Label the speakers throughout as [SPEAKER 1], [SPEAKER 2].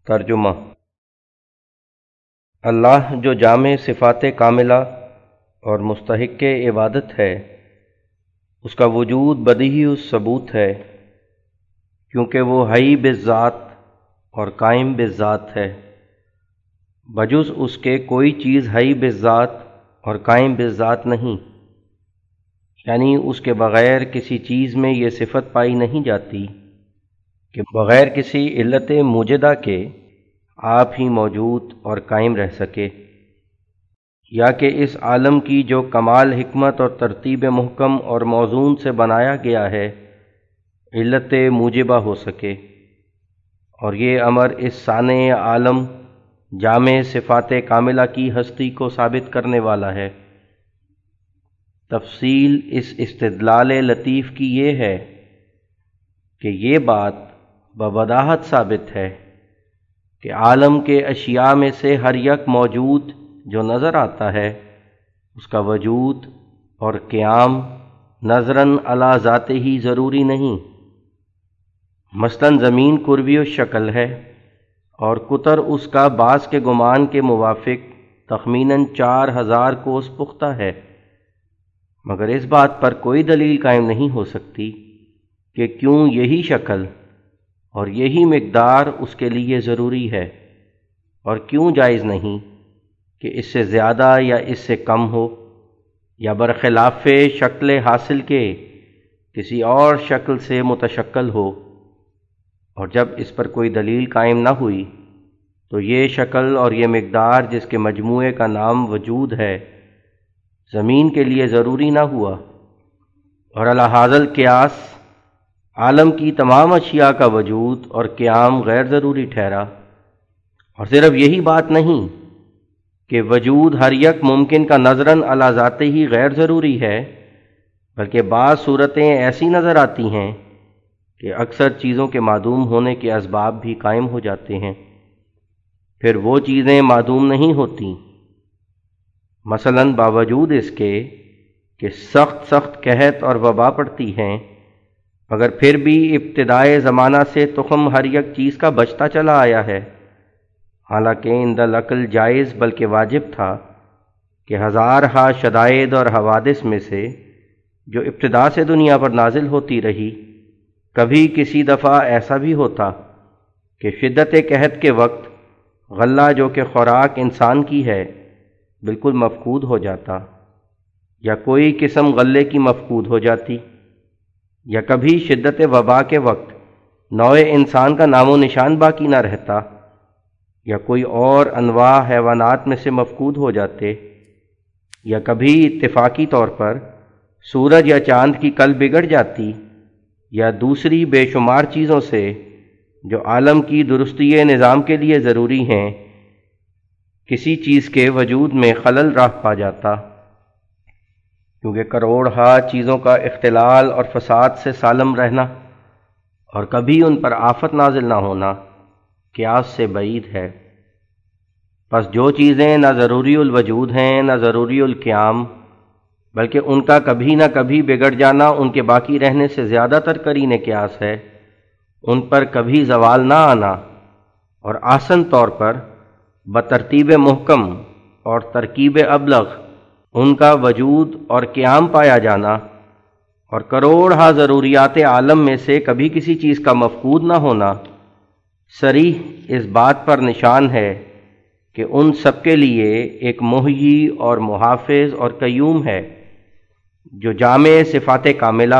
[SPEAKER 1] ترجمہ۔ اللہ جو جامع صفات کاملہ اور مستحق عبادت ہے، اس کا وجود بدیہی الثبوت ہے، کیونکہ وہ حی بالذات اور قائم بالذات ہے۔ بجز اس کے کوئی چیز حی بالذات اور قائم بالذات نہیں، یعنی اس کے بغیر کسی چیز میں یہ صفت پائی نہیں جاتی کہ بغیر کسی علت موجدہ کے آپ ہی موجود اور قائم رہ سکے، یا کہ اس عالم کی جو کمال حکمت اور ترتیب محکم اور موزون سے بنایا گیا ہے علت موجبہ ہو سکے، اور یہ امر اس صانع عالم جامع صفات کاملہ کی ہستی کو ثابت کرنے والا ہے۔ تفصیل اس استدلال لطیف کی یہ ہے کہ یہ بات بوضاحت ثابت ہے کہ عالم کے اشیاء میں سے ہر یک موجود جو نظر آتا ہے، اس کا وجود اور قیام نظراً علی ذات ہی ضروری نہیں۔ مثلاً زمین کروی الشکل ہے اور قطر اس کا بعض کے گمان کے موافق تخمیناً 4000 کوس پختہ ہے، مگر اس بات پر کوئی دلیل قائم نہیں ہو سکتی کہ کیوں یہی شکل اور یہی مقدار اس کے لیے ضروری ہے، اور کیوں جائز نہیں کہ اس سے زیادہ یا اس سے کم ہو، یا برخلاف شکل حاصل کے کسی اور شکل سے متشکل ہو۔ اور جب اس پر کوئی دلیل قائم نہ ہوئی تو یہ شکل اور یہ مقدار جس کے مجموعے کا نام وجود ہے زمین کے لیے ضروری نہ ہوا، اور علی ھذا القیاس عالم کی تمام اشیاء کا وجود اور قیام غیر ضروری ٹھہرا۔ اور صرف یہی بات نہیں کہ وجود ہر یک ممکن کا نظراً علی ذات ہی غیر ضروری ہے، بلکہ بعض صورتیں ایسی نظر آتی ہیں کہ اکثر چیزوں کے معدوم ہونے کے اسباب بھی قائم ہو جاتے ہیں، پھر وہ چیزیں معدوم نہیں ہوتیں۔ مثلاً باوجود اس کے کہ سخت قحط اور وبا پڑتی ہیں، مگر پھر بھی ابتدائے زمانہ سے تخم ہر یک چیز کا بچتا چلا آیا ہے، حالانکہ عند العقل جائز بلکہ واجب تھا کہ ہزارہا شدائد اور حوادث میں سے جو ابتدا سے دنیا پر نازل ہوتی رہی، کبھی کسی دفعہ ایسا بھی ہوتا کہ شدت قحط کے وقت غلہ جو کہ خوراک انسان کی ہے بالکل مفقود ہو جاتا، یا کوئی قسم غلے کی مفقود ہو جاتی، یا کبھی شدت وبا کے وقت نوع انسان کا نام و نشان باقی نہ رہتا، یا کوئی اور انواع حیوانات میں سے مفقود ہو جاتے، یا کبھی اتفاقی طور پر سورج یا چاند کی کل بگڑ جاتی، یا دوسری بے شمار چیزوں سے جو عالم کی درستی نظام کے لیے ضروری ہیں کسی چیز کے وجود میں خلل راہ پا جاتا، کیونکہ کروڑہا چیزوں کا اختلال اور فساد سے سالم رہنا اور کبھی ان پر آفت نازل نہ ہونا قیاس سے بعید ہے۔ پس جو چیزیں نہ ضروری الوجود ہیں نہ ضروری القیام، بلکہ ان کا کبھی نہ کبھی بگڑ جانا ان کے باقی رہنے سے زیادہ تر قرین قیاس ہے، ان پر کبھی زوال نہ آنا، اور آسن طور پر بترتیب محکم اور ترکیب ابلغ ان کا وجود اور قیام پایا جانا، اور کروڑہا ضروریات عالم میں سے کبھی کسی چیز کا مفقود نہ ہونا صریح اس بات پر نشان ہے کہ ان سب کے لیے ایک محیی اور محافظ اور قیوم ہے جو جامع صفات کاملہ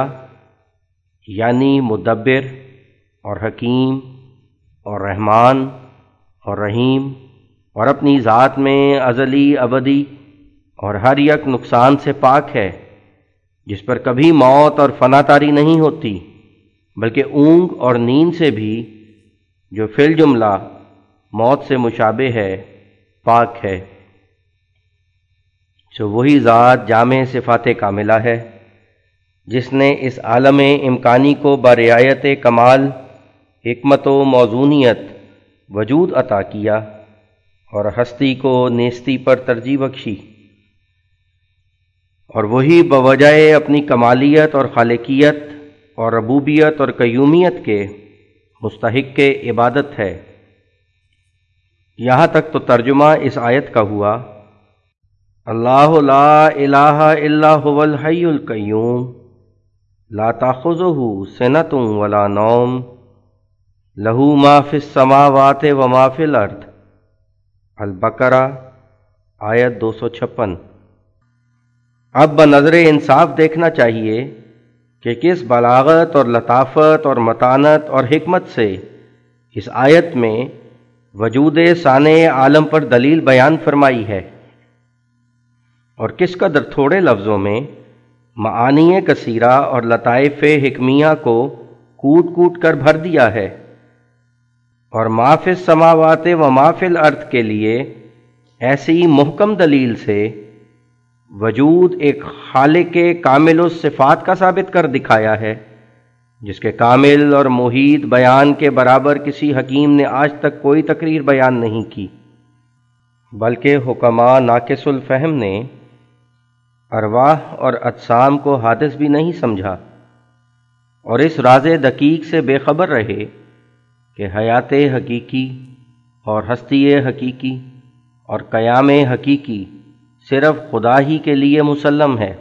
[SPEAKER 1] یعنی مدبر اور حکیم اور رحمان اور رحیم، اور اپنی ذات میں ازلی ابدی اور ہر یک نقصان سے پاک ہے، جس پر کبھی موت اور فنا طاری نہیں ہوتی، بلکہ اونگ اور نیند سے بھی جو فی الجملہ موت سے مشابہ ہے پاک ہے۔ سو وہی ذات جامع صفات کاملہ ہے جس نے اس عالم امکانی کو برعایت کمال حکمت و موزونیت وجود عطا کیا اور ہستی کو نیستی پر ترجیح بخشی، اور وہی بوجہ اپنی کمالیت اور خالقیت اور ربوبیت اور قیومیت کے مستحق عبادت ہے۔ یہاں تک تو ترجمہ اس آیت کا ہوا، اللہ لا الہ الا هو الحی القیوم لا تاخذہ سنۃ ولا نوم لہ ما فی السماوات وما فی الارض، البقرہ آیت 256۔ اب بنظر انصاف دیکھنا چاہیے کہ کس بلاغت اور لطافت اور متانت اور حکمت سے اس آیت میں وجود صانع عالم پر دلیل بیان فرمائی ہے، اور کس قدر تھوڑے لفظوں میں معانی کثیرہ اور لطائف حکمیہ کو کوٹ کوٹ کر بھر دیا ہے، اور ما فی السماوات و ما فی الارض کے لیے ایسی محکم دلیل سے وجود ایک خالق کامل الصفات کا ثابت کر دکھایا ہے، جس کے کامل اور محیط بیان کے برابر کسی حکیم نے آج تک کوئی تقریر بیان نہیں کی، بلکہ حکماء ناقص الفہم نے ارواح اور اجسام کو حادث بھی نہیں سمجھا، اور اس راز دقیق سے بے خبر رہے کہ حیات حقیقی اور ہستی حقیقی اور قیام حقیقی صرف خدا ہی کے لیے مسلم ہے۔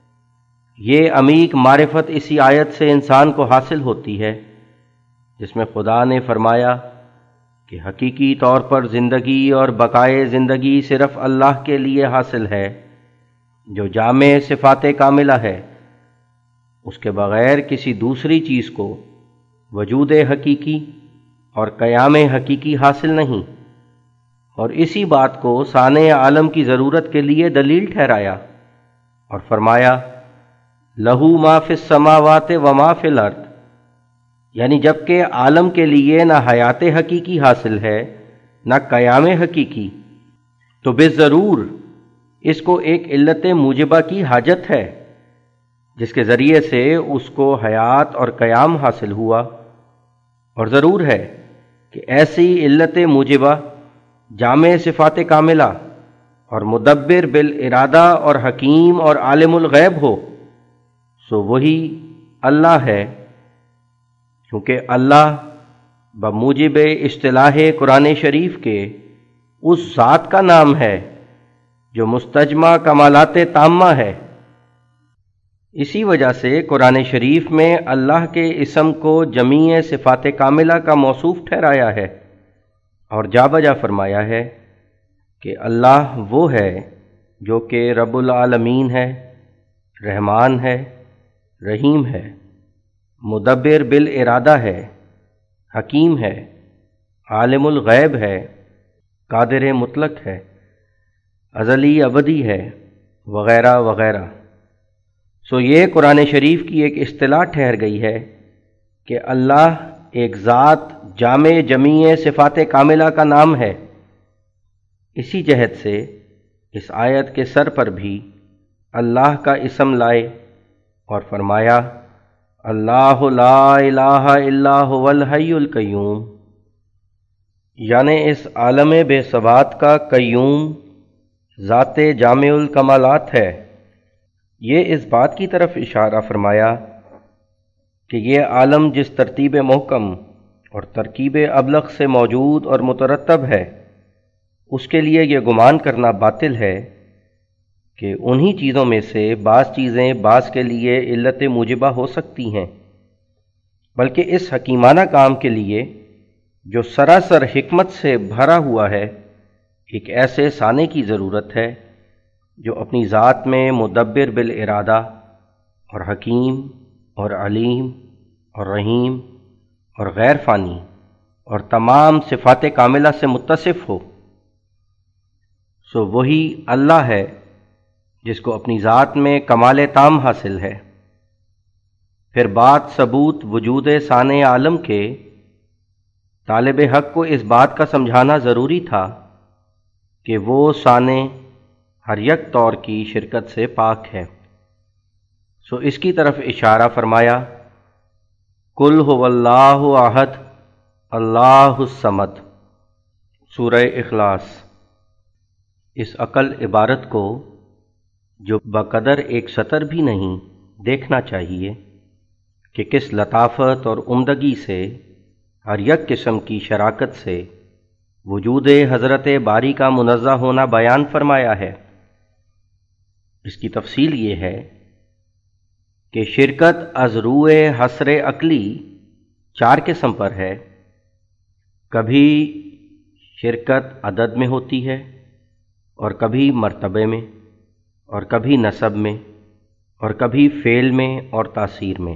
[SPEAKER 1] یہ عمیق معرفت اسی آیت سے انسان کو حاصل ہوتی ہے، جس میں خدا نے فرمایا کہ حقیقی طور پر زندگی اور بقائے زندگی صرف اللہ کے لیے حاصل ہے، جو جامع صفات کاملہ ہے، اس کے بغیر کسی دوسری چیز کو وجود حقیقی اور قیام حقیقی حاصل نہیں، اور اسی بات کو صانع عالم کی ضرورت کے لیے دلیل ٹھہرایا اور فرمایا لہو ما فی السماوات و ما فی الارض، یعنی جبکہ عالم کے لیے نہ حیات حقیقی حاصل ہے نہ قیام حقیقی، تو بالضرور اس کو ایک علت موجبہ کی حاجت ہے جس کے ذریعے سے اس کو حیات اور قیام حاصل ہوا، اور ضرور ہے کہ ایسی علت موجبہ جامع صفات کاملہ اور مدبر بالارادہ اور حکیم اور عالم الغیب ہو، سو وہی اللہ ہے، کیونکہ اللہ بموجب اصطلاح قرآن شریف کے اس ذات کا نام ہے جو مستجمع کمالات تامہ ہے۔ اسی وجہ سے قرآن شریف میں اللہ کے اسم کو جمیع صفات کاملہ کا موصوف ٹھہرایا ہے، اور جا بجا فرمایا ہے کہ اللہ وہ ہے جو کہ رب العالمین ہے، رحمان ہے، رحیم ہے، مدبر بالارادہ ہے، حکیم ہے، عالم الغیب ہے، قادر مطلق ہے، ازلی ابدی ہے، وغیرہ وغیرہ۔ سو یہ قرآن شریف کی ایک اصطلاح ٹھہر گئی ہے کہ اللہ ایک ذات جامع جمیع صفات کاملہ کا نام ہے۔ اسی جہت سے اس آیت کے سر پر بھی اللہ کا اسم لائے اور فرمایا اللہ لا الہ الا هو الحی القیوم، یعنی اس عالم بے ثبات کا قیوم ذات جامع الکمالات ہے۔ یہ اس بات کی طرف اشارہ فرمایا کہ یہ عالم جس ترتیب محکم اور ترکیب ابلغ سے موجود اور مترتب ہے، اس کے لیے یہ گمان کرنا باطل ہے کہ انہی چیزوں میں سے بعض چیزیں بعض کے لیے علت موجبہ ہو سکتی ہیں، بلکہ اس حکیمانہ کام کے لیے جو سراسر حکمت سے بھرا ہوا ہے، ایک ایسے صانع کی ضرورت ہے جو اپنی ذات میں مدبر بالارادہ اور حکیم اور علیم اور رحیم اور غیر فانی اور تمام صفات کاملہ سے متصف ہو۔ سو وہی اللہ ہے جس کو اپنی ذات میں کمال تام حاصل ہے۔ پھر بات ثبوت وجود صانع عالم کے طالب حق کو اس بات کا سمجھانا ضروری تھا کہ وہ صانع ہر یک طور کی شرکت سے پاک ہے، سو اس کی طرف اشارہ فرمایا قل هو اللہ احد اللہ الصمد، سورہ اخلاص۔ اس عقل عبارت کو جو بقدر ایک سطر بھی نہیں دیکھنا چاہیے کہ کس لطافت اور عمدگی سے ہر یک قسم کی شراکت سے وجود حضرت باری کا منزہ ہونا بیان فرمایا ہے۔ اس کی تفصیل یہ ہے کہ شرکت از روئے حصر عقلی 4 قسم پر ہے۔ کبھی شرکت عدد میں ہوتی ہے، اور کبھی مرتبے میں، اور کبھی نسب میں، اور کبھی فعل میں اور تاثیر میں۔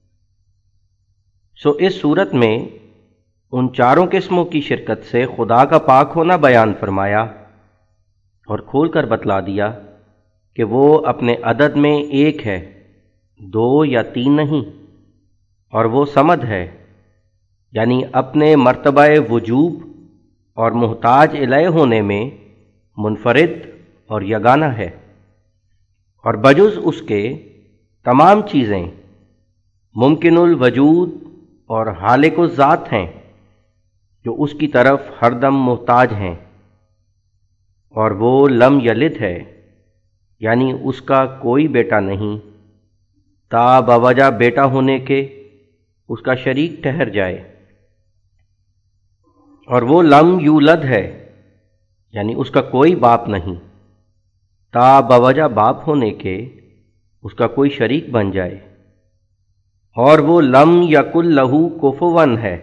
[SPEAKER 1] اس صورت میں ان 4 قسموں کی شرکت سے خدا کا پاک ہونا بیان فرمایا اور کھول کر بتلا دیا کہ وہ اپنے عدد میں 1 ہے، 2 یا 3 نہیں، اور وہ صمد ہے، یعنی اپنے مرتبہ وجوب اور محتاج الیہ ہونے میں منفرد اور یگانہ ہے، اور بجز اس کے تمام چیزیں ممکن الوجود اور حالق الذات ہیں جو اس کی طرف ہر دم محتاج ہیں، اور وہ لم یلد ہے، یعنی اس کا کوئی بیٹا نہیں تا بوجہ بیٹا ہونے کے اس کا شریک ٹھہر جائے، اور وہ لم یولد ہے، یعنی اس کا کوئی باپ نہیں تا بوجہ باپ ہونے کے اس کا کوئی شریک بن جائے، اور وہ لم یکن لہو کفواً ہے،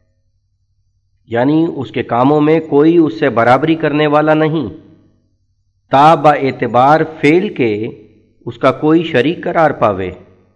[SPEAKER 1] یعنی اس کے کاموں میں کوئی اس سے برابری کرنے والا نہیں تا با اعتبار فعل کے اس کا کوئی شریک قرار پاوے۔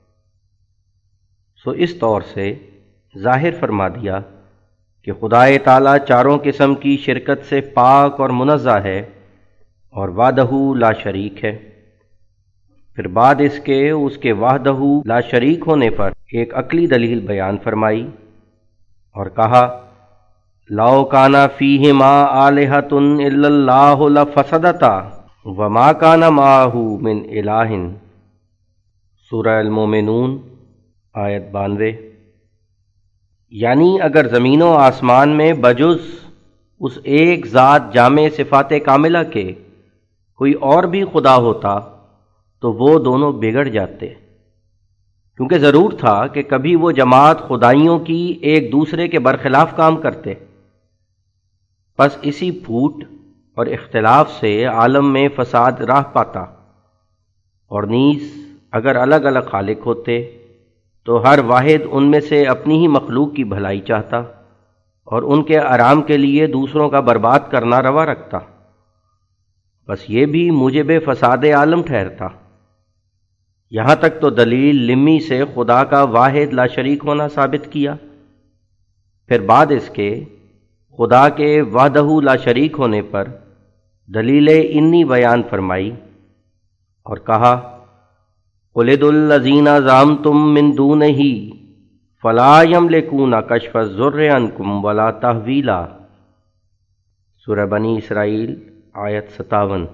[SPEAKER 1] اس طور سے ظاہر فرما دیا کہ خدائے تعالیٰ 4 قسم کی شرکت سے پاک اور منزہ ہے اور وحدہ لا شریک ہے۔ پھر بعد اس کے وحدہ لا شریک ہونے پر ایک عقلی دلیل بیان فرمائی اور کہا لو کان فیہما آلہۃ الا اللہ لفسدتا وما کان معہ من الہ، سورہ المومنون آیت 92۔ یعنی اگر زمین و آسمان میں بجز اس ایک ذات جامع صفات کاملہ کے کوئی اور بھی خدا ہوتا تو وہ دونوں بگڑ جاتے، کیونکہ ضرور تھا کہ کبھی وہ جماعت خدائیوں کی ایک دوسرے کے برخلاف کام کرتے۔ پس اسی پھوٹ اور اختلاف سے عالم میں فساد راہ پاتا، اور نیز اگر الگ الگ خالق ہوتے تو ہر واحد ان میں سے اپنی ہی مخلوق کی بھلائی چاہتا اور ان کے آرام کے لیے دوسروں کا برباد کرنا روا رکھتا، بس یہ بھی موجب فساد عالم ٹھہرتا۔ یہاں تک تو دلیل لمی سے خدا کا واحد لا شریک ہونا ثابت کیا، پھر بعد اس کے خدا کے وحدہ لا شریک ہونے پر دلیل انی بیان فرمائی اور کہا قل ادعوا الذین زعمتم من دونہ فلا یملکون کشف الضر عنکم ولا تحویلا، سورہ بنی اسرائیل آیت 57۔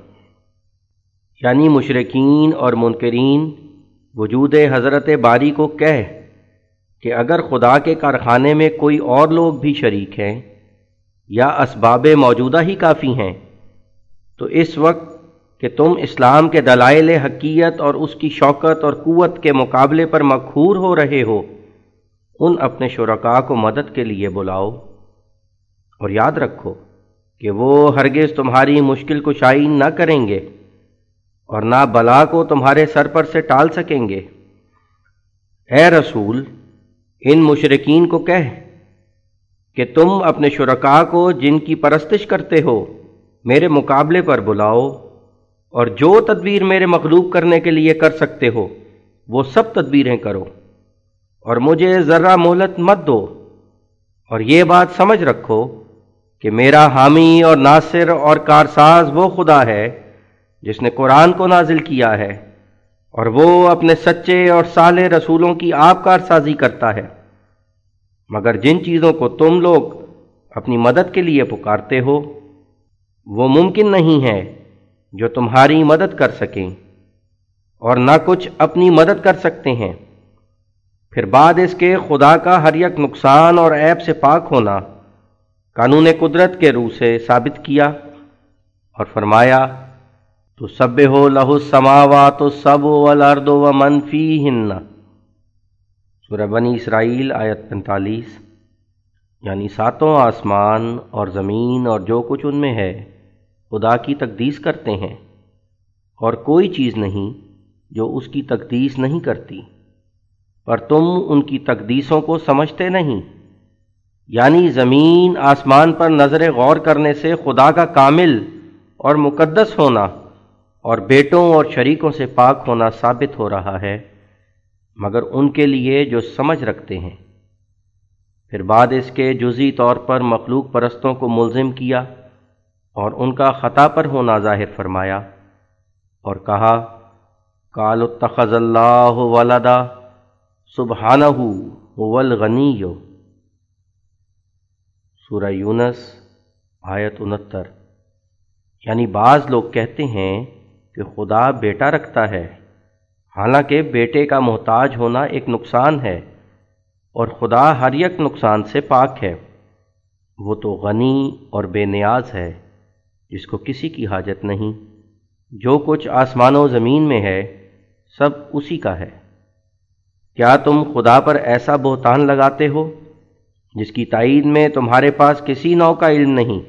[SPEAKER 1] یعنی مشرکین اور منکرین وجود حضرت باری کو کہہ کہ اگر خدا کے کارخانے میں کوئی اور لوگ بھی شریک ہیں یا اسباب موجودہ ہی کافی ہیں، تو اس وقت کہ تم اسلام کے دلائل حقیقت اور اس کی شوکت اور قوت کے مقابلے پر مقہور ہو رہے ہو، ان اپنے شرکاء کو مدد کے لیے بلاؤ، اور یاد رکھو کہ وہ ہرگز تمہاری مشکل کشائی نہ کریں گے اور نہ بلا کو تمہارے سر پر سے ٹال سکیں گے۔ اے رسول، ان مشرکین کو کہہ کہ تم اپنے شرکاء کو جن کی پرستش کرتے ہو میرے مقابلے پر بلاؤ، اور جو تدبیر میرے مغلوب کرنے کے لیے کر سکتے ہو وہ سب تدبیریں کرو، اور مجھے ذرہ مہلت مت دو، اور یہ بات سمجھ رکھو کہ میرا حامی اور ناصر اور کارساز وہ خدا ہے جس نے قرآن کو نازل کیا ہے، اور وہ اپنے سچے اور صالح رسولوں کی آپ کارسازی کرتا ہے، مگر جن چیزوں کو تم لوگ اپنی مدد کے لیے پکارتے ہو وہ ممکن نہیں ہے جو تمہاری مدد کر سکیں، اور نہ کچھ اپنی مدد کر سکتے ہیں۔ پھر بعد اس کے خدا کا ہر یک نقصان اور عیب سے پاک ہونا قانون قدرت کے روح سے ثابت کیا اور فرمایا تسبح لہ السماوات السبع والارض ومن فیہن، سورہ بنی اسرائیل آیت 45۔ یعنی ساتوں آسمان اور زمین اور جو کچھ ان میں ہے خدا کی تقدیس کرتے ہیں، اور کوئی چیز نہیں جو اس کی تقدیس نہیں کرتی، پر تم ان کی تقدیسوں کو سمجھتے نہیں۔ یعنی زمین آسمان پر نظر غور کرنے سے خدا کا کامل اور مقدس ہونا اور بیٹوں اور شریکوں سے پاک ہونا ثابت ہو رہا ہے، مگر ان کے لیے جو سمجھ رکھتے ہیں۔ پھر بعد اس کے جزئی طور پر مخلوق پرستوں کو ملزم کیا اور ان کا خطا پر ہونا ظاہر فرمایا، اور کہا قالوا اتخذ اللہ ولدا سبحانہ هو الغنی۔ سورہ یونس آیت 69۔ یعنی بعض لوگ کہتے ہیں کہ خدا بیٹا رکھتا ہے، حالانکہ بیٹے کا محتاج ہونا ایک نقصان ہے، اور خدا ہر یک نقصان سے پاک ہے۔ وہ تو غنی اور بے نیاز ہے، جس کو کسی کی حاجت نہیں۔ جو کچھ آسمان و زمین میں ہے سب اسی کا ہے۔ کیا تم خدا پر ایسا بہتان لگاتے ہو جس کی تائید میں تمہارے پاس کسی نوع کا علم نہیں؟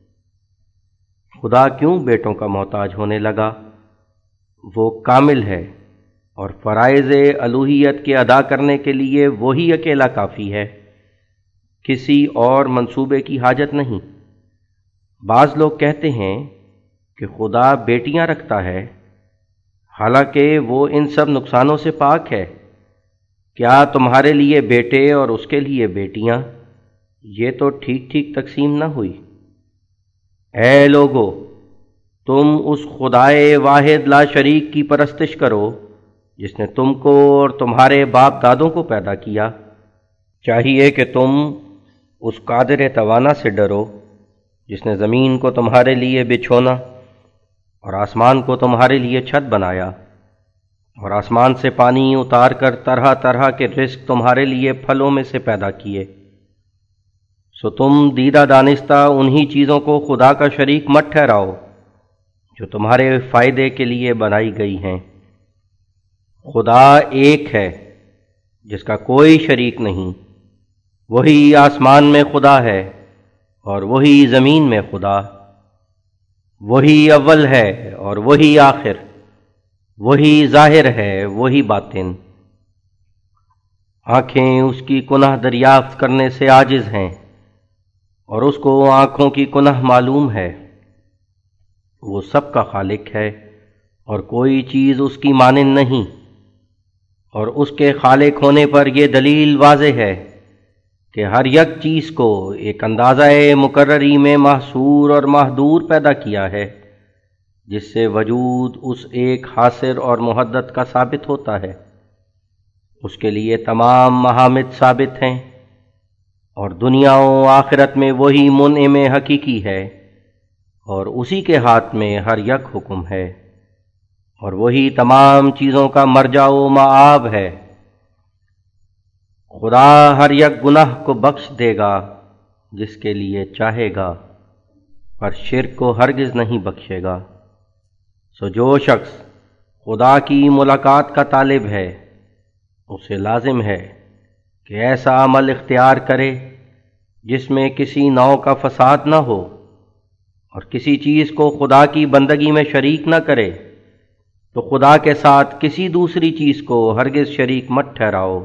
[SPEAKER 1] خدا کیوں بیٹوں کا محتاج ہونے لگا؟ وہ کامل ہے اور فرائض الوہیت کے ادا کرنے کے لیے وہی اکیلا کافی ہے، کسی اور منصوبے کی حاجت نہیں۔ بعض لوگ کہتے ہیں کہ خدا بیٹیاں رکھتا ہے، حالانکہ وہ ان سب نقصانوں سے پاک ہے۔ کیا تمہارے لیے بیٹے اور اس کے لیے بیٹیاں؟ یہ تو ٹھیک ٹھیک تقسیم نہ ہوئی۔ اے لوگو، تم اس خدائے واحد لا شریک کی پرستش کرو جس نے تم کو اور تمہارے باپ دادوں کو پیدا کیا۔ چاہیے کہ تم اس قادر توانا سے ڈرو جس نے زمین کو تمہارے لیے بچھونا اور آسمان کو تمہارے لیے چھت بنایا، اور آسمان سے پانی اتار کر طرح طرح کے رزق تمہارے لیے پھلوں میں سے پیدا کیے۔ سو تم دیدہ دانستہ انہی چیزوں کو خدا کا شریک مت ٹھہراؤ جو تمہارے فائدے کے لیے بنائی گئی ہیں۔ خدا ایک ہے جس کا کوئی شریک نہیں، وہی آسمان میں خدا ہے اور وہی زمین میں خدا، وہی اول ہے اور وہی آخر، وہی ظاہر ہے وہی باطن۔ آنکھیں اس کی کنہ دریافت کرنے سے عاجز ہیں، اور اس کو آنکھوں کی کنہ معلوم ہے۔ وہ سب کا خالق ہے اور کوئی چیز اس کی مانند نہیں، اور اس کے خالق ہونے پر یہ دلیل واضح ہے کہ ہر یک چیز کو ایک اندازہ مقرری میں محصور اور محدور پیدا کیا ہے، جس سے وجود اس ایک حاصر اور محدد کا ثابت ہوتا ہے۔ اس کے لیے تمام محامد ثابت ہیں، اور دنیا و آخرت میں وہی منعم حقیقی ہے، اور اسی کے ہاتھ میں ہر یک حکم ہے، اور وہی تمام چیزوں کا مرجع و مآب ہے۔ خدا ہر یک گناہ کو بخش دے گا جس کے لیے چاہے گا، پر شرک کو ہرگز نہیں بخشے گا۔ سو جو شخص خدا کی ملاقات کا طالب ہے اسے لازم ہے کہ ایسا عمل اختیار کرے جس میں کسی نوع کا فساد نہ ہو، اور کسی چیز کو خدا کی بندگی میں شریک نہ کرے، تو خدا کے ساتھ کسی دوسری چیز کو ہرگز شریک مت ٹھہراؤ۔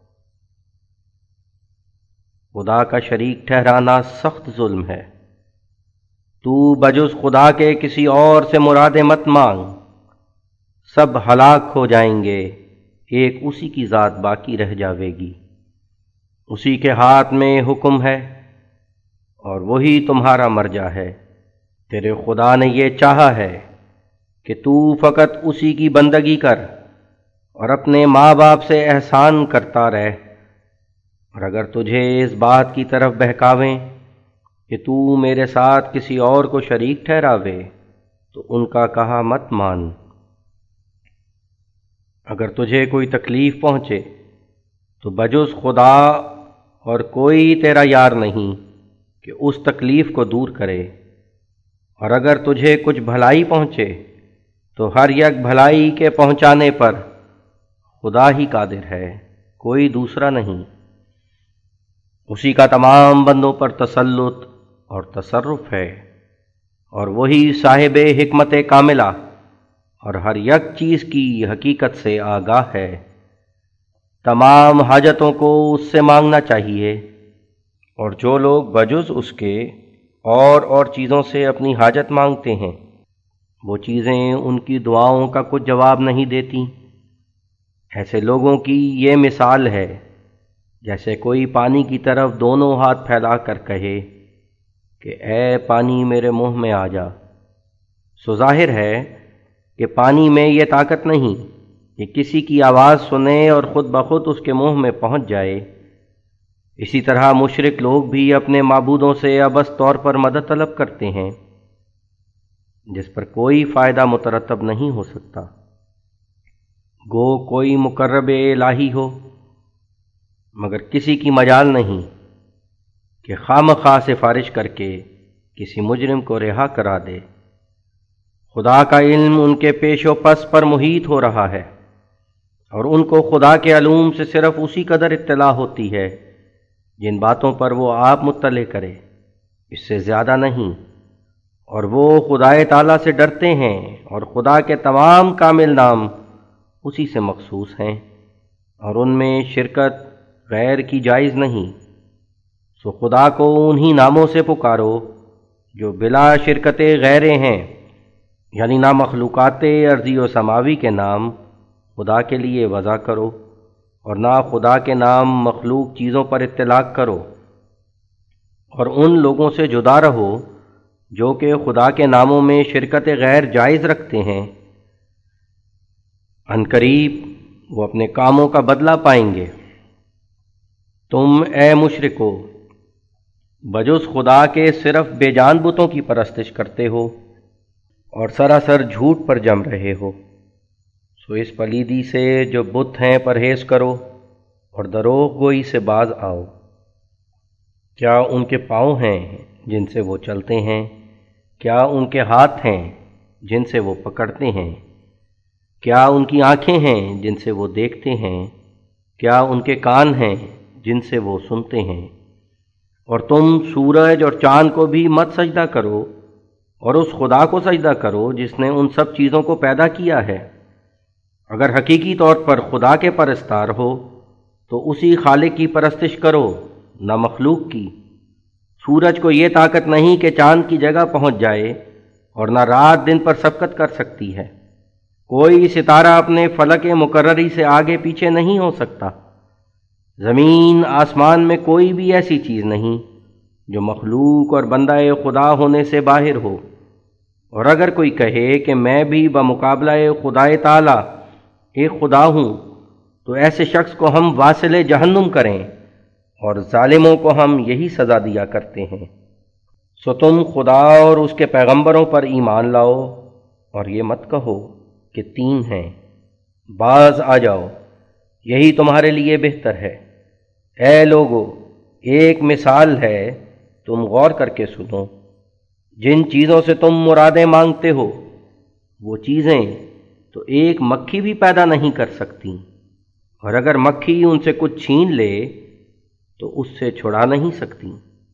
[SPEAKER 1] خدا کا شریک ٹھہرانا سخت ظلم ہے۔ تو بجز خدا کے کسی اور سے مرادیں مت مانگ، سب ہلاک ہو جائیں گے، ایک اسی کی ذات باقی رہ جاوے گی۔ اسی کے ہاتھ میں حکم ہے اور وہی تمہارا مرجع ہے۔ تیرے خدا نے یہ چاہا ہے کہ تو فقط اسی کی بندگی کر اور اپنے ماں باپ سے احسان کرتا رہ، اور اگر تجھے اس بات کی طرف بہکاویں کہ تو میرے ساتھ کسی اور کو شریک ٹھہراوے تو ان کا کہا مت مان۔ اگر تجھے کوئی تکلیف پہنچے تو بجز خدا اور کوئی تیرا یار نہیں کہ اس تکلیف کو دور کرے، اور اگر تجھے کچھ بھلائی پہنچے تو ہر یک بھلائی کے پہنچانے پر خدا ہی قادر ہے، کوئی دوسرا نہیں۔ اسی کا تمام بندوں پر تسلط اور تصرف ہے، اور وہی صاحب حکمت کاملہ اور ہر یک چیز کی حقیقت سے آگاہ ہے۔ تمام حاجتوں کو اس سے مانگنا چاہیے، اور جو لوگ بجز اس کے اور چیزوں سے اپنی حاجت مانگتے ہیں، وہ چیزیں ان کی دعاؤں کا کچھ جواب نہیں دیتی۔ ایسے لوگوں کی یہ مثال ہے جیسے کوئی پانی کی طرف دونوں ہاتھ پھیلا کر کہے کہ اے پانی میرے منہ میں آ جا۔ سو ظاہر ہے کہ پانی میں یہ طاقت نہیں کہ کسی کی آواز سنے اور خود بخود اس کے منہ میں پہنچ جائے۔ اسی طرح مشرک لوگ بھی اپنے معبودوں سے عبث طور پر مدد طلب کرتے ہیں جس پر کوئی فائدہ مترتب نہیں ہو سکتا۔ گو کوئی مقرب الہی ہو، مگر کسی کی مجال نہیں کہ خواہ سفارش کر کے کسی مجرم کو رہا کرا دے۔ خدا کا علم ان کے پیش و پس پر محیط ہو رہا ہے، اور ان کو خدا کے علوم سے صرف اسی قدر اطلاع ہوتی ہے جن باتوں پر وہ آپ مطلع کرے، اس سے زیادہ نہیں۔ اور وہ خدائے تعالیٰ سے ڈرتے ہیں، اور خدا کے تمام کامل نام اسی سے مخصوص ہیں، اور ان میں شرکت غیر کی جائز نہیں۔ سو خدا کو انہی ناموں سے پکارو جو بلا شرکت غیرے ہیں، یعنی نہ مخلوقات ارضی و سماوی کے نام خدا کے لیے وضع کرو، اور نہ خدا کے نام مخلوق چیزوں پر اطلاق کرو، اور ان لوگوں سے جدا رہو جو کہ خدا کے ناموں میں شرکت غیر جائز رکھتے ہیں۔ عنقریب وہ اپنے کاموں کا بدلہ پائیں گے۔ تم اے مشرکو بجز خدا کے صرف بے جان بتوں کی پرستش کرتے ہو اور سراسر جھوٹ پر جم رہے ہو۔ سو اس پلیدی سے جو بت ہیں پرہیز کرو، اور دروغ گوئی سے باز آؤ۔ کیا ان کے پاؤں ہیں جن سے وہ چلتے ہیں؟ کیا ان کے ہاتھ ہیں جن سے وہ پکڑتے ہیں؟ کیا ان کی آنکھیں ہیں جن سے وہ دیکھتے ہیں؟ کیا ان کے کان ہیں جن سے وہ سنتے ہیں؟ اور تم سورج اور چاند کو بھی مت سجدہ کرو، اور اس خدا کو سجدہ کرو جس نے ان سب چیزوں کو پیدا کیا ہے۔ اگر حقیقی طور پر خدا کے پرستار ہو تو اسی خالق کی پرستش کرو، نہ مخلوق کی۔ سورج کو یہ طاقت نہیں کہ چاند کی جگہ پہنچ جائے، اور نہ رات دن پر سبقت کر سکتی ہے۔ کوئی ستارہ اپنے فلک مقرری سے آگے پیچھے نہیں ہو سکتا۔ زمین آسمان میں کوئی بھی ایسی چیز نہیں جو مخلوق اور بندہ خدا ہونے سے باہر ہو۔ اور اگر کوئی کہے کہ میں بھی بمقابلہ خدائے تعالی ایک خدا ہوں، تو ایسے شخص کو ہم واصل جہنم کریں، اور ظالموں کو ہم یہی سزا دیا کرتے ہیں۔ سو تم خدا اور اس کے پیغمبروں پر ایمان لاؤ، اور یہ مت کہو کہ تین ہیں، باز آ جاؤ، یہی تمہارے لیے بہتر ہے۔ اے لوگو، ایک مثال ہے، تم غور کر کے سنو۔ جن چیزوں سے تم مرادیں مانگتے ہو، وہ چیزیں تو ایک مکھی بھی پیدا نہیں کر سکتی، اور اگر مکھی ان سے کچھ چھین لے تو اس سے چھڑا نہیں سکتی۔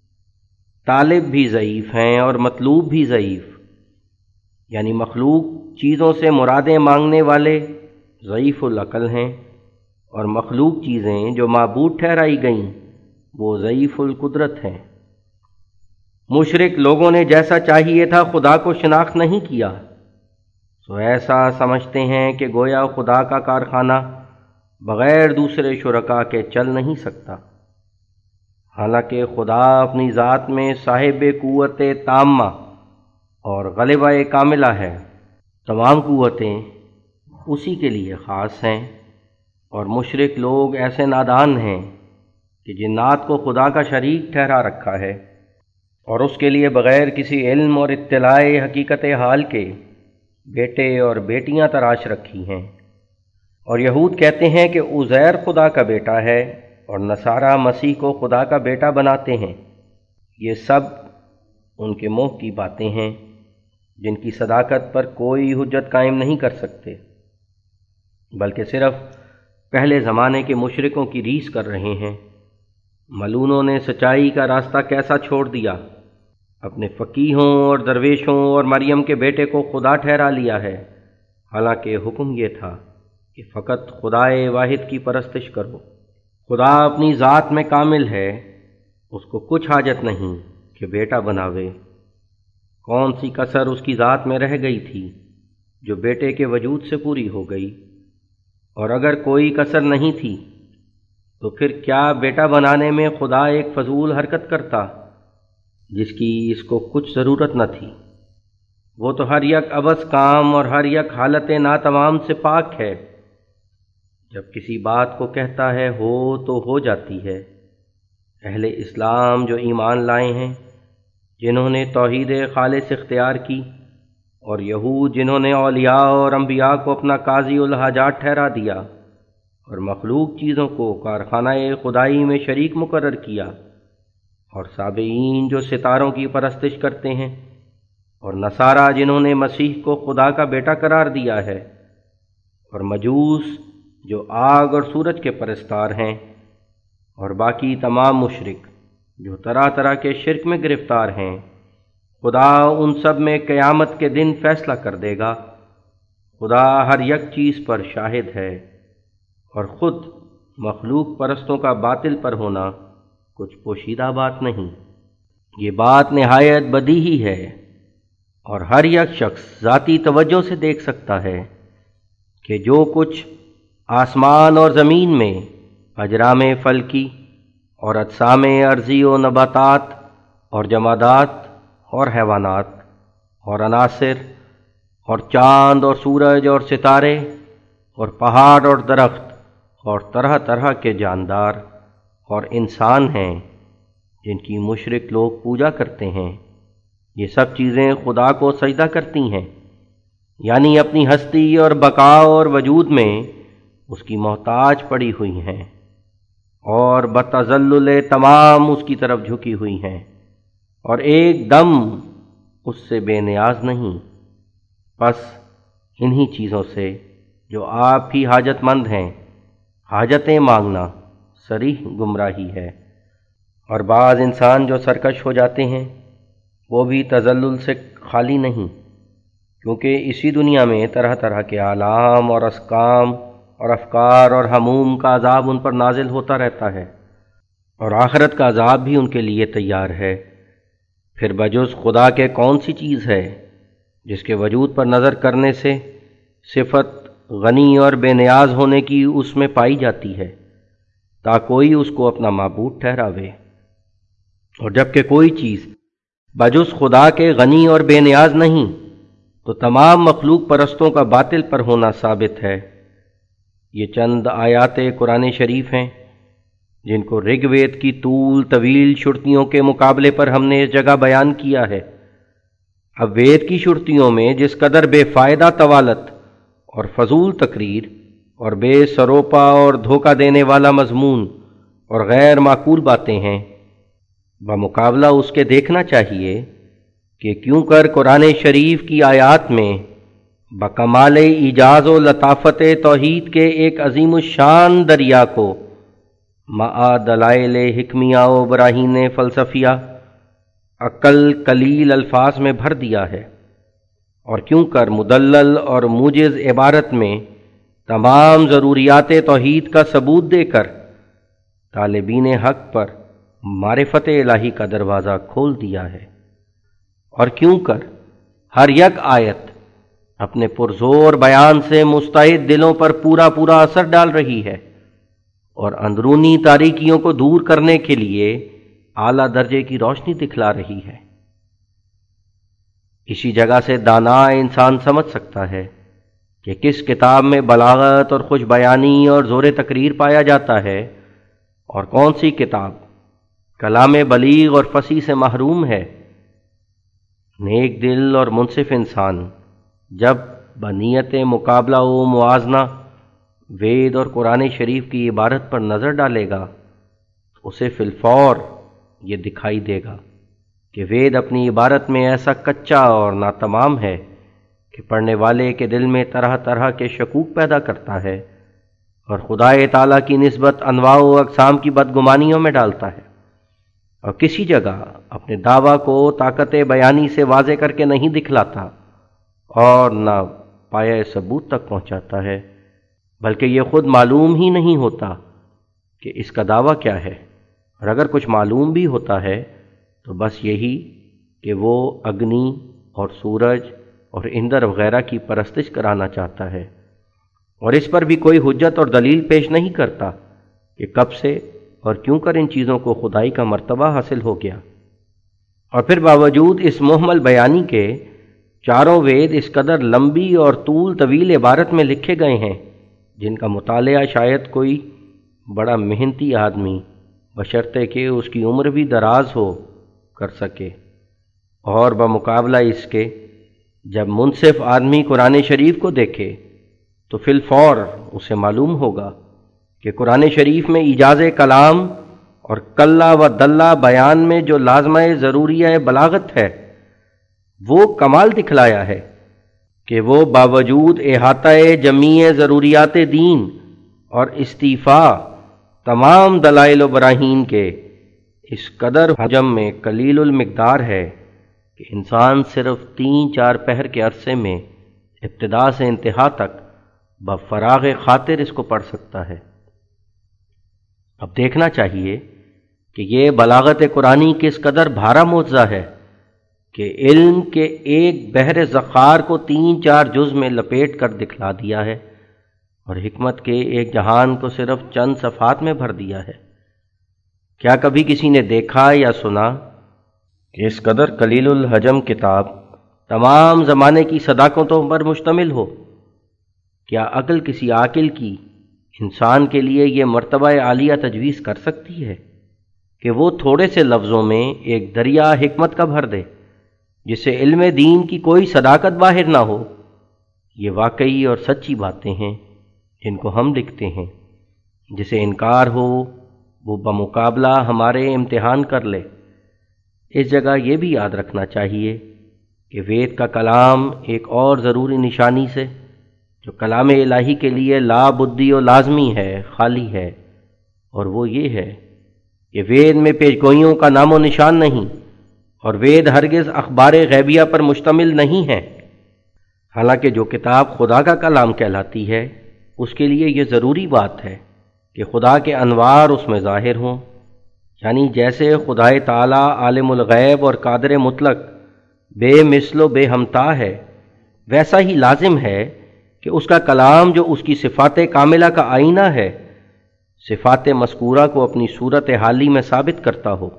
[SPEAKER 1] طالب بھی ضعیف ہیں اور مطلوب بھی ضعیف، یعنی مخلوق چیزوں سے مرادیں مانگنے والے ضعیف العقل ہیں، اور مخلوق چیزیں جو معبود ٹھہرائی گئیں وہ ضعیف القدرت ہیں۔ مشرک لوگوں نے جیسا چاہیے تھا خدا کو شناخت نہیں کیا، سو ایسا سمجھتے ہیں کہ گویا خدا کا کارخانہ بغیر دوسرے شرکا کے چل نہیں سکتا، حالانکہ خدا اپنی ذات میں صاحب قوت تامہ اور غلبہ کاملہ ہے۔ تمام قوتیں اسی کے لیے خاص ہیں، اور مشرک لوگ ایسے نادان ہیں کہ جنات کو خدا کا شریک ٹھہرا رکھا ہے، اور اس کے لیے بغیر کسی علم اور اطلاع حقیقت حال کے بیٹے اور بیٹیاں تراش رکھی ہیں۔ اور یہود کہتے ہیں کہ عزیر خدا کا بیٹا ہے، اور نصارہ مسیح کو خدا کا بیٹا بناتے ہیں۔ یہ سب ان کے منہ کی باتیں ہیں جن کی صداقت پر کوئی حجت قائم نہیں کر سکتے، بلکہ صرف پہلے زمانے کے مشرکوں کی ریس کر رہے ہیں۔ ملونوں نے سچائی کا راستہ کیسا چھوڑ دیا، اپنے فقیہوں اور درویشوں اور مریم کے بیٹے کو خدا ٹھہرا لیا ہے، حالانکہ حکم یہ تھا کہ فقط خدائے واحد کی پرستش کرو۔ خدا اپنی ذات میں کامل ہے، اس کو کچھ حاجت نہیں کہ بیٹا بناوے۔ کون سی کسر اس کی ذات میں رہ گئی تھی جو بیٹے کے وجود سے پوری ہو گئی؟ اور اگر کوئی کسر نہیں تھی تو پھر کیا بیٹا بنانے میں خدا ایک فضول حرکت کرتا جس کی اس کو کچھ ضرورت نہ تھی؟ وہ تو ہر یک عبث کام اور ہر یک حالت ناتمام سے پاک ہے۔ جب کسی بات کو کہتا ہے ہو تو ہو جاتی ہے۔ اہل اسلام جو ایمان لائے ہیں، جنہوں نے توحید خالص اختیار کی، اور یہود جنہوں نے اولیاء اور انبیاء کو اپنا قاضی الحاجات ٹھہرا دیا اور مخلوق چیزوں کو کارخانہ خدائی میں شریک مقرر کیا، اور سابعین جو ستاروں کی پرستش کرتے ہیں، اور نصارہ جنہوں نے مسیح کو خدا کا بیٹا قرار دیا ہے، اور مجوس جو آگ اور سورج کے پرستار ہیں، اور باقی تمام مشرک جو طرح طرح کے شرک میں گرفتار ہیں، خدا ان سب میں قیامت کے دن فیصلہ کر دے گا۔ خدا ہر یک چیز پر شاہد ہے، اور خود مخلوق پرستوں کا باطل پر ہونا کچھ پوشیدہ بات نہیں۔ یہ بات نہایت بدیہی ہے، اور ہر یک شخص ذاتی توجہ سے دیکھ سکتا ہے کہ جو کچھ آسمان اور زمین میں اجرام فلکی اور اجسام ارضی و نباتات اور جمادات اور حیوانات اور عناصر اور چاند اور سورج اور ستارے اور پہاڑ اور درخت اور طرح طرح کے جاندار اور انسان ہیں جن کی مشرک لوگ پوجا کرتے ہیں، یہ سب چیزیں خدا کو سجدہ کرتی ہیں، یعنی اپنی ہستی اور بقا اور وجود میں اس کی محتاج پڑی ہوئی ہیں، اور بتذلل تمام اس کی طرف جھکی ہوئی ہیں، اور ایک دم اس سے بے نیاز نہیں۔ بس انہی چیزوں سے جو آپ بھی حاجت مند ہیں، حاجتیں مانگنا صریح گمراہی ہے۔ اور بعض انسان جو سرکش ہو جاتے ہیں وہ بھی تذلل سے خالی نہیں، کیونکہ اسی دنیا میں طرح طرح کے آلام اور اسقام اور افکار اور ہموم کا عذاب ان پر نازل ہوتا رہتا ہے، اور آخرت کا عذاب بھی ان کے لیے تیار ہے۔ پھر بجز خدا کے کون سی چیز ہے جس کے وجود پر نظر کرنے سے صفت غنی اور بے نیاز ہونے کی اس میں پائی جاتی ہے، تا کوئی اس کو اپنا معبود ٹھہراوے؟ اور جب کہ کوئی چیز بجز خدا کے غنی اور بے نیاز نہیں، تو تمام مخلوق پرستوں کا باطل پر ہونا ثابت ہے۔ یہ چند آیات قرآن شریف ہیں جن کو رگ وید کی طول طویل شرطیوں کے مقابلے پر ہم نے اس جگہ بیان کیا ہے۔ اب وید کی شرطیوں میں جس قدر بے فائدہ طوالت اور فضول تقریر اور بے سروپا اور دھوکہ دینے والا مضمون اور غیر معقول باتیں ہیں، بمقابلہ اس کے دیکھنا چاہیے کہ کیوں کر قرآن شریف کی آیات میں بکمال ایجاز و لطافت توحید کے ایک عظیم الشان دریا کو مع دلائل حکمیہ و براہین فلسفیہ عقل قلیل الفاظ میں بھر دیا ہے، اور کیوں کر مدلل اور موجز عبارت میں تمام ضروریات توحید کا ثبوت دے کر طالبین حق پر معرفت الہی کا دروازہ کھول دیا ہے، اور کیوں کر ہر یک آیت اپنے پرزور بیان سے مستعد دلوں پر پورا اثر ڈال رہی ہے، اور اندرونی تاریکیوں کو دور کرنے کے لیے اعلیٰ درجے کی روشنی دکھلا رہی ہے۔ اسی جگہ سے دانا انسان سمجھ سکتا ہے کہ کس کتاب میں بلاغت اور خوش بیانی اور زور تقریر پایا جاتا ہے، اور کون سی کتاب کلام بلیغ اور فصیح سے محروم ہے۔ نیک دل اور منصف انسان جب بنیت مقابلہ و موازنہ وید اور قرآن شریف کی عبارت پر نظر ڈالے گا، اسے فی الفور یہ دکھائی دے گا کہ وید اپنی عبارت میں ایسا کچا اور ناتمام ہے کہ پڑھنے والے کے دل میں طرح طرح کے شکوک پیدا کرتا ہے، اور خدا تعالیٰ کی نسبت انواع و اقسام کی بدگمانیوں میں ڈالتا ہے، اور کسی جگہ اپنے دعویٰ کو طاقت بیانی سے واضح کر کے نہیں دکھلاتا اور نہ پایہ ثبوت تک پہنچاتا ہے، بلکہ یہ خود معلوم ہی نہیں ہوتا کہ اس کا دعویٰ کیا ہے، اور اگر کچھ معلوم بھی ہوتا ہے تو بس یہی کہ وہ اگنی اور سورج اور اندر وغیرہ کی پرستش کرانا چاہتا ہے، اور اس پر بھی کوئی حجت اور دلیل پیش نہیں کرتا کہ کب سے اور کیوں کر ان چیزوں کو خدائی کا مرتبہ حاصل ہو گیا۔ اور پھر باوجود اس محمل بیانی کے چاروں وید اس قدر لمبی اور طول طویل عبارت میں لکھے گئے ہیں جن کا مطالعہ شاید کوئی بڑا محنتی آدمی بشرطے کہ اس کی عمر بھی دراز ہو کر سکے، اور بمقابلہ اس کے جب منصف آدمی قرآن شریف کو دیکھے تو فی الفور اسے معلوم ہوگا کہ قرآن شریف میں ایجاز کلام اور کلا و دلہ بیان میں جو لازمہ ضروریہ بلاغت ہے وہ کمال دکھلایا ہے کہ وہ باوجود احاطہ جمیع ضروریات دین اور استیفاء تمام دلائل و براہین کے اس قدر حجم میں قلیل المقدار ہے کہ انسان صرف 3-4 پہر کے عرصے میں ابتدا سے انتہا تک بفراغ خاطر اس کو پڑھ سکتا ہے۔ اب دیکھنا چاہیے کہ یہ بلاغت قرآنی کس قدر بھارا معجزہ ہے کہ علم کے ایک بحر ذخار کو 3-4 جز میں لپیٹ کر دکھلا دیا ہے، اور حکمت کے ایک جہان کو صرف چند صفحات میں بھر دیا ہے۔ کیا کبھی کسی نے دیکھا یا سنا کہ اس قدر قلیل الحجم کتاب تمام زمانے کی صداقتوں پر مشتمل ہو؟ کیا عقل کسی عاقل کی انسان کے لیے یہ مرتبہ عالیہ تجویز کر سکتی ہے کہ وہ تھوڑے سے لفظوں میں ایک دریا حکمت کا بھر دے جس سے علم دین کی کوئی صداقت باہر نہ ہو؟ یہ واقعی اور سچی باتیں ہیں جن کو ہم لکھتے ہیں، جسے انکار ہو وہ بمقابلہ ہمارے امتحان کر لے۔ اس جگہ یہ بھی یاد رکھنا چاہیے کہ وید کا کلام ایک اور ضروری نشانی سے جو کلام الہی کے لیے لا بدی و لازمی ہے خالی ہے، اور وہ یہ ہے کہ وید میں پیشگوئیوں کا نام و نشان نہیں، اور وید ہرگز اخبار غیبیہ پر مشتمل نہیں ہے۔ حالانکہ جو کتاب خدا کا کلام کہلاتی ہے اس کے لیے یہ ضروری بات ہے کہ خدا کے انوار اس میں ظاہر ہوں، یعنی جیسے خدا تعالی عالم الغیب اور قادر مطلق بے مثل و بے ہمتا ہے، ویسا ہی لازم ہے کہ اس کا کلام جو اس کی صفات کاملہ کا آئینہ ہے صفات مذکورہ کو اپنی صورت حالی میں ثابت کرتا ہو۔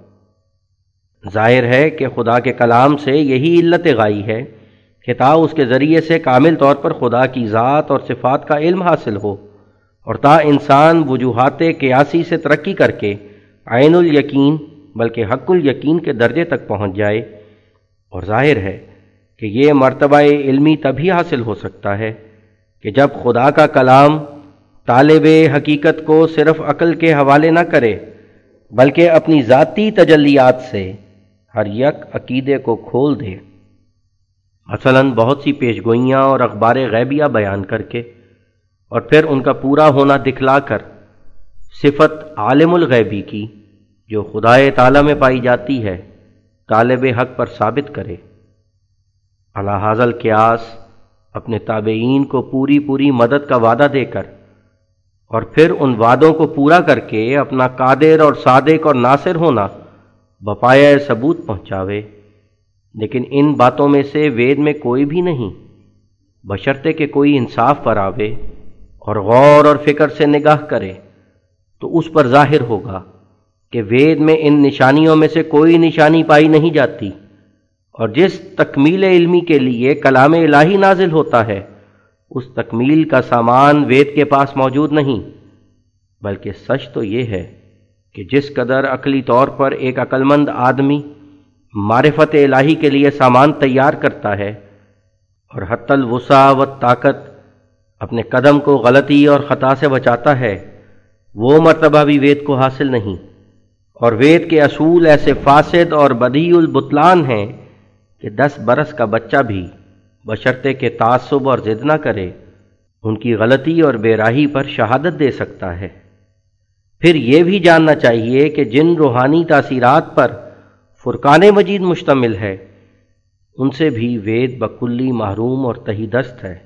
[SPEAKER 1] ظاہر ہے کہ خدا کے کلام سے یہی علت غائی ہے کہ تا اس کے ذریعے سے کامل طور پر خدا کی ذات اور صفات کا علم حاصل ہو، اور تا انسان وجوہات قیاسی سے ترقی کر کے عین الیقین بلکہ حق الیقین کے درجے تک پہنچ جائے۔ اور ظاہر ہے کہ یہ مرتبہ علمی تبھی حاصل ہو سکتا ہے کہ جب خدا کا کلام طالب حقیقت کو صرف عقل کے حوالے نہ کرے بلکہ اپنی ذاتی تجلیات سے ہر یک عقیدے کو کھول دے، مثلاً بہت سی پیشگوئیاں اور اخبار غیبیہ بیان کر کے اور پھر ان کا پورا ہونا دکھلا کر صفت عالم الغیبی کی جو خدا تعالی میں پائی جاتی ہے طالب حق پر ثابت کرے۔ علی ھذا القیاس اپنے تابعین کو پوری مدد کا وعدہ دے کر اور پھر ان وعدوں کو پورا کر کے اپنا قادر اور صادق اور ناصر ہونا بپایہ ثبوت پہنچاوے۔ لیکن ان باتوں میں سے وید میں کوئی بھی نہیں، بشرطے کہ کوئی انصاف پر آوے اور غور اور فکر سے نگاہ کرے تو اس پر ظاہر ہوگا کہ وید میں ان نشانیوں میں سے کوئی نشانی پائی نہیں جاتی، اور جس تکمیل علمی کے لیے کلام الہی نازل ہوتا ہے اس تکمیل کا سامان وید کے پاس موجود نہیں۔ بلکہ سچ تو یہ ہے کہ جس قدر عقلی طور پر ایک عقلمند آدمی معرفت الہی کے لیے سامان تیار کرتا ہے اور حتی الوسع و طاقت اپنے قدم کو غلطی اور خطا سے بچاتا ہے، وہ مرتبہ بھی وید کو حاصل نہیں۔ اور وید کے اصول ایسے فاسد اور بدیع البطلان ہیں کہ 10 برس کا بچہ بھی بشرطے کہ تعصب اور ضد نہ کرے ان کی غلطی اور بے راہی پر شہادت دے سکتا ہے۔ پھر یہ بھی جاننا چاہیے کہ جن روحانی تاثیرات پر فرقان مجید مشتمل ہے ان سے بھی وید بکلی محروم اور تہی دست ہے۔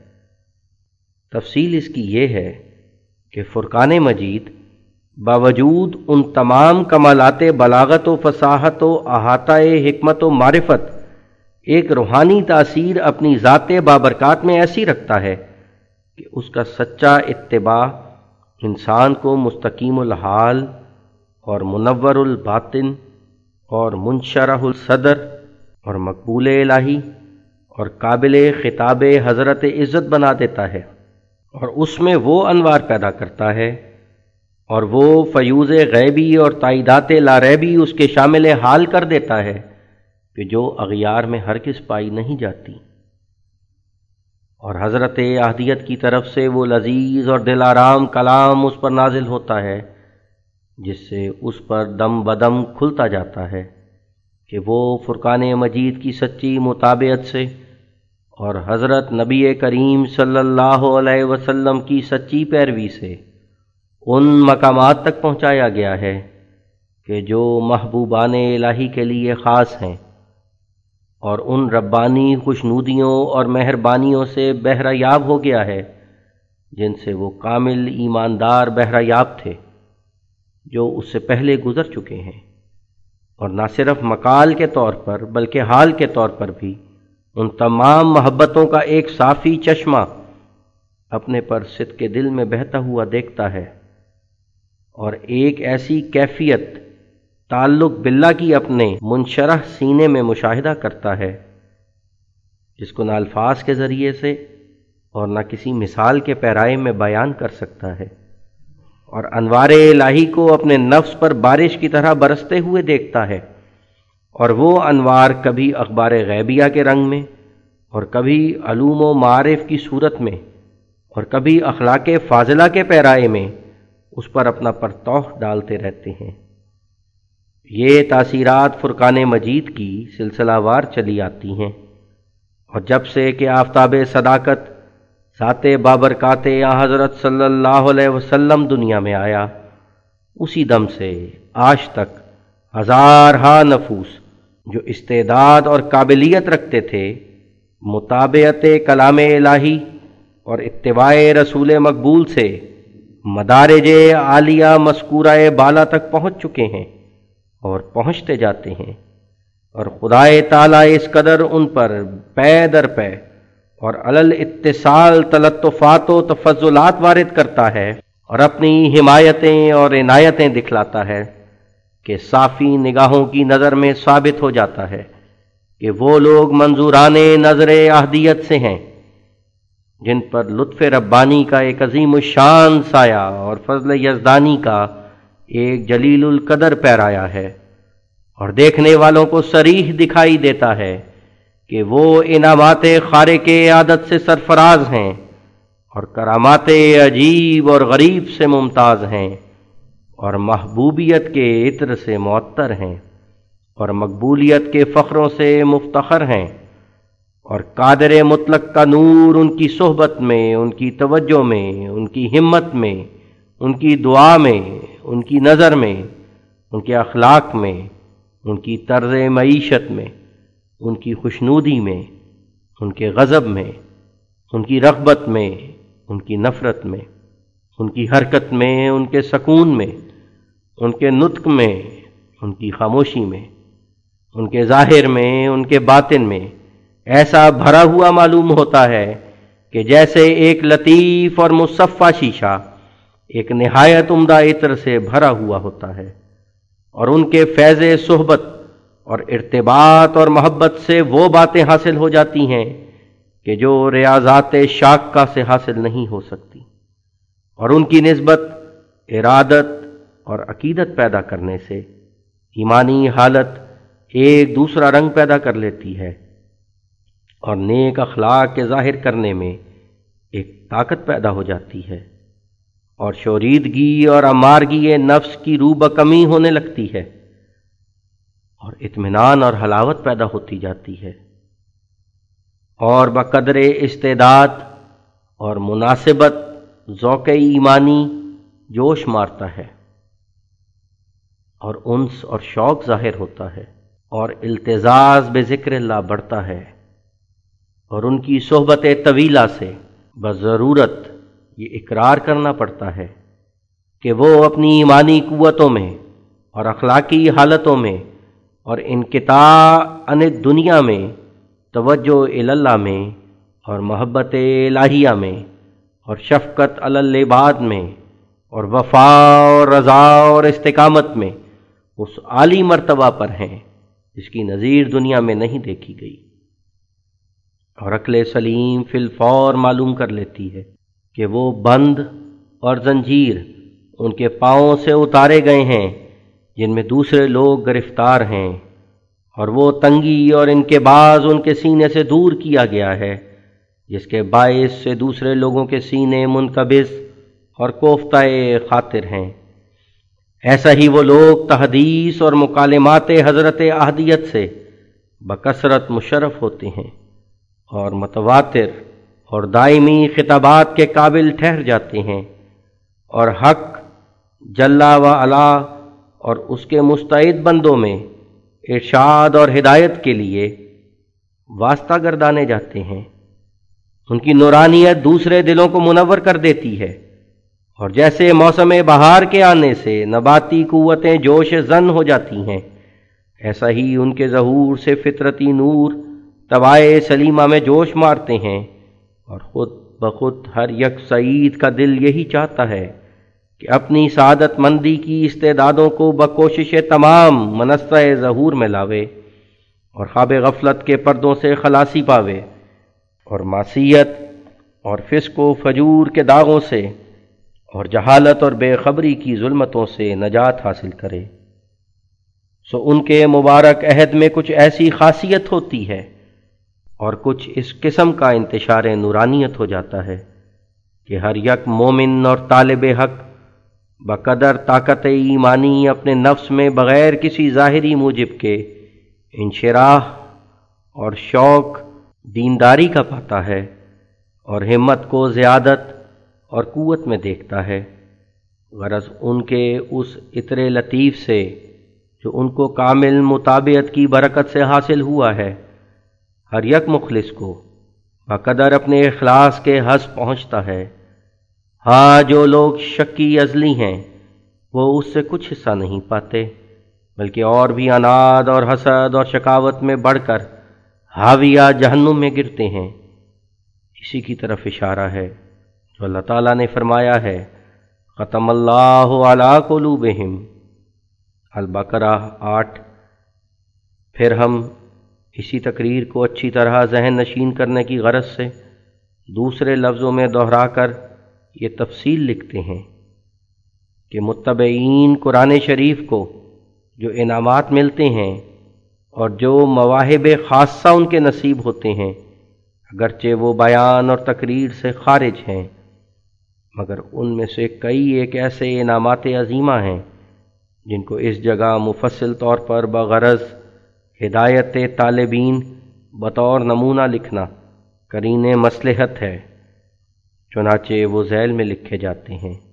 [SPEAKER 1] تفصیل اس کی یہ ہے کہ فرقان مجید باوجود ان تمام کمالات بلاغت و فصاحت و احاطہ حکمت و معرفت ایک روحانی تاثیر اپنی ذات بابرکات میں ایسی رکھتا ہے کہ اس کا سچا اتباع انسان کو مستقیم الحال اور منور الباطن اور منشرح الصدر اور مقبول الہی اور قابل خطاب حضرت عزت بنا دیتا ہے، اور اس میں وہ انوار پیدا کرتا ہے اور وہ فیوز غیبی اور تائیدات لاریبی اس کے شامل حال کر دیتا ہے کہ جو اغیار میں ہرگز پائی نہیں جاتی، اور حضرت احدیت کی طرف سے وہ لذیذ اور دل آرام کلام اس پر نازل ہوتا ہے جس سے اس پر دم بدم کھلتا جاتا ہے کہ وہ فرقان مجید کی سچی مطابعت سے اور حضرت نبی کریم صلی اللہ علیہ وسلم کی سچی پیروی سے ان مقامات تک پہنچایا گیا ہے کہ جو محبوبان الہی کے لیے خاص ہیں، اور ان ربانی خوشنودیوں اور مہربانیوں سے بہرہ یاب ہو گیا ہے جن سے وہ کامل ایماندار بہرہ یاب تھے جو اس سے پہلے گزر چکے ہیں، اور نہ صرف مقال کے طور پر بلکہ حال کے طور پر بھی ان تمام محبتوں کا ایک صافی چشمہ اپنے پر صدق کے دل میں بہتا ہوا دیکھتا ہے، اور ایک ایسی کیفیت تعلق باللہ کی اپنے منشرح سینے میں مشاہدہ کرتا ہے جس کو نہ الفاظ کے ذریعے سے اور نہ کسی مثال کے پیرائے میں بیان کر سکتا ہے، اور انوار الہی کو اپنے نفس پر بارش کی طرح برستے ہوئے دیکھتا ہے، اور وہ انوار کبھی اخبار غیبیہ کے رنگ میں اور کبھی علوم و معارف کی صورت میں اور کبھی اخلاق فاضلہ کے پیرائے میں اس پر اپنا پرتوہ ڈالتے رہتے ہیں۔ یہ تاثیرات فرقان مجید کی سلسلہ وار چلی آتی ہیں، اور جب سے کہ آفتاب صداقت ذات بابرکات حضرت صلی اللہ علیہ وسلم دنیا میں آیا، اسی دم سے آج تک ہزارہا نفوس جو استعداد اور قابلیت رکھتے تھے مطابعت کلام الہی اور اتباع رسول مقبول سے مدارج عالیہ مذکورہ بالا تک پہنچ چکے ہیں اور پہنچتے جاتے ہیں، اور خدائے تعالیٰ اس قدر ان پر پے در پے اور علل اتصال تلطفات و تفضلات وارد کرتا ہے اور اپنی حمایتیں اور عنایتیں دکھلاتا ہے کہ صافی نگاہوں کی نظر میں ثابت ہو جاتا ہے کہ وہ لوگ منظوران نظر احدیت سے ہیں جن پر لطف ربانی کا ایک عظیم الشان سایہ اور فضل یزدانی کا ایک جلیل القدر پیرایا ہے، اور دیکھنے والوں کو صریح دکھائی دیتا ہے کہ وہ انعامات خارق عادت سے سرفراز ہیں اور کرامات عجیب اور غریب سے ممتاز ہیں، اور محبوبیت کے عطر سے معطر ہیں، اور مقبولیت کے فخروں سے مفتخر ہیں، اور قادر مطلق کا نور ان کی صحبت میں، ان کی توجہ میں، ان کی ہمت میں، ان کی دعا میں، ان کی نظر میں، ان کے اخلاق میں، ان کی طرز معیشت میں، ان کی خوشنودی میں، ان کے غضب میں، ان کی رغبت میں، ان کی نفرت میں، ان کی حرکت میں، ان کے سکون میں، ان کے نطق میں، ان کی خاموشی میں، ان کے ظاہر میں، ان کے باطن میں ایسا بھرا ہوا معلوم ہوتا ہے کہ جیسے ایک لطیف اور مصفہ شیشہ ایک نہایت عمدہ عطر سے بھرا ہوا ہوتا ہے، اور ان کے فیض صحبت اور ارتباط اور محبت سے وہ باتیں حاصل ہو جاتی ہیں کہ جو ریاضات شاقہ سے حاصل نہیں ہو سکتی، اور ان کی نسبت ارادت اور عقیدت پیدا کرنے سے ایمانی حالت ایک دوسرا رنگ پیدا کر لیتی ہے، اور نیک اخلاق کے ظاہر کرنے میں ایک طاقت پیدا ہو جاتی ہے، اور شوریدگی اور امارگی نفس کی روح بکمی ہونے لگتی ہے، اور اطمینان اور حلاوت پیدا ہوتی جاتی ہے، اور بقدر استعداد اور مناسبت ذوق ایمانی جوش مارتا ہے اور انس اور شوق ظاہر ہوتا ہے اور التزاز بذکر اللہ بڑھتا ہے، اور ان کی صحبت طویلہ سے بضرورت یہ اقرار کرنا پڑتا ہے کہ وہ اپنی ایمانی قوتوں میں اور اخلاقی حالتوں میں اور انقطاع عن دنیا میں، توجہ الی اللہ میں اور محبت الہیہ میں اور شفقت علی العباد میں اور وفا اور رضا اور استقامت میں اس عالی مرتبہ پر ہیں جس کی نظیر دنیا میں نہیں دیکھی گئی۔ اور عقل سلیم فی الفور معلوم کر لیتی ہے کہ وہ بند اور زنجیر ان کے پاؤں سے اتارے گئے ہیں جن میں دوسرے لوگ گرفتار ہیں، اور وہ تنگی اور انقباض ان کے سینے سے دور کیا گیا ہے جس کے باعث سے دوسرے لوگوں کے سینے منقبض اور کوفتہ خاطر ہیں۔ ایسا ہی وہ لوگ تحدیث اور مکالمات حضرت احدیت سے بکثرت مشرف ہوتے ہیں اور متواتر اور دائمی خطابات کے قابل ٹھہر جاتے ہیں، اور حق جل و علا اور اس کے مستعد بندوں میں ارشاد اور ہدایت کے لیے واسطہ گردانے جاتے ہیں۔ ان کی نورانیت دوسرے دلوں کو منور کر دیتی ہے، اور جیسے موسم بہار کے آنے سے نباتی قوتیں جوش زن ہو جاتی ہیں، ایسا ہی ان کے ظہور سے فطرتی نور طبائع سلیمہ میں جوش مارتے ہیں، اور خود بخود ہر یک سعید کا دل یہی چاہتا ہے کہ اپنی سعادت مندی کی استعدادوں کو بکوشش تمام منصہ ظہور میں لاوے اور خواب غفلت کے پردوں سے خلاصی پاوے، اور معصیت اور فسق و فجور کے داغوں سے اور جہالت اور بے خبری کی ظلمتوں سے نجات حاصل کرے۔ سو ان کے مبارک عہد میں کچھ ایسی خاصیت ہوتی ہے اور کچھ اس قسم کا انتشار نورانیت ہو جاتا ہے کہ ہر یک مومن اور طالب حق بقدر طاقت ایمانی اپنے نفس میں بغیر کسی ظاہری موجب کے انشراح اور شوق دینداری کا پاتا ہے، اور ہمت کو زیادت اور قوت میں دیکھتا ہے، غرض ان کے اس عطر لطیف سے جو ان کو کامل مطابعت کی برکت سے حاصل ہوا ہے۔ ہر یک مخلص کو بقدر اپنے اخلاص کے حظ پہنچتا ہے۔ ہاں جو لوگ شکی ازلی ہیں وہ اس سے کچھ حصہ نہیں پاتے، بلکہ اور بھی عناد اور حسد اور شقاوت میں بڑھ کر حاویہ جہنم میں گرتے ہیں۔ اسی کی طرف اشارہ ہے جو اللہ تعالیٰ نے فرمایا ہے، ختم اللہ علی قلوبہم، البقرہ 8۔ پھر ہم اسی تقریر کو اچھی طرح ذہن نشین کرنے کی غرض سے دوسرے لفظوں میں دہرا کر یہ تفصیل لکھتے ہیں کہ متبعین قرآن شریف کو جو انعامات ملتے ہیں اور جو مواہب خاصہ ان کے نصیب ہوتے ہیں، اگرچہ وہ بیان اور تقریر سے خارج ہیں، مگر ان میں سے کئی ایک ایسے انعامات عظیمہ ہیں جن کو اس جگہ مفصل طور پر بغرض ہدایت طالبین بطور نمونہ لکھنا قرین مصلحت ہے، چنانچہ وہ ذیل میں لکھے جاتے ہیں۔